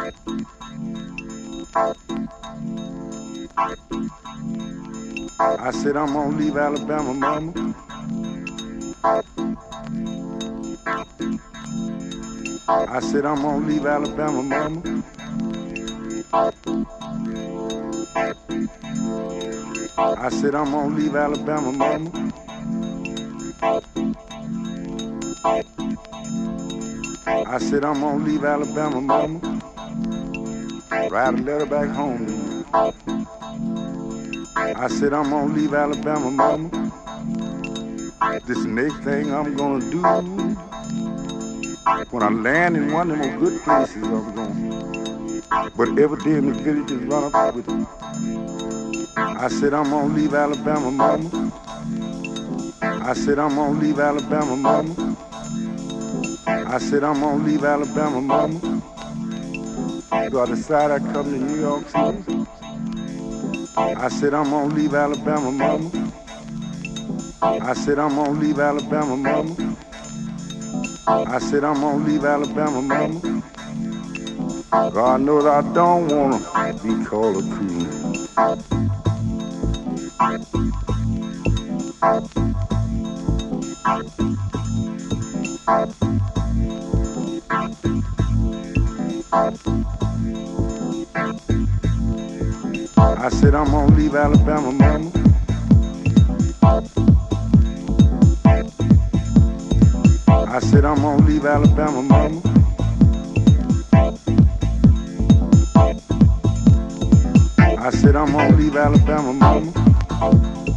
I said I'm gonna leave Alabama, mama. I said I'm gonna leave Alabama, mama. I said I'm gonna leave Alabama, mama. I said I'm gonna leave Alabama, mama. Write a letter back home to you. I said I'm gonna leave Alabama, mama. This next thing I'm gonna do, when I land in one of them good places, I'm gonna, but every day in the villages run up with it. I said I'm gonna leave Alabama, mama. I said I'm gonna leave Alabama, mama. I said I'm gonna leave Alabama, mama. So I decided I'd come to New York City. I said I'm gonna leave Alabama, mama. I said I'm gonna leave Alabama, mama. I said I'm gonna leave Alabama, mama. God knows I don't wanna be called a coon. I said I'm gonna leave Alabama, mama. I said I'm gonna leave Alabama, mama. I said I'm gonna leave Alabama, mama.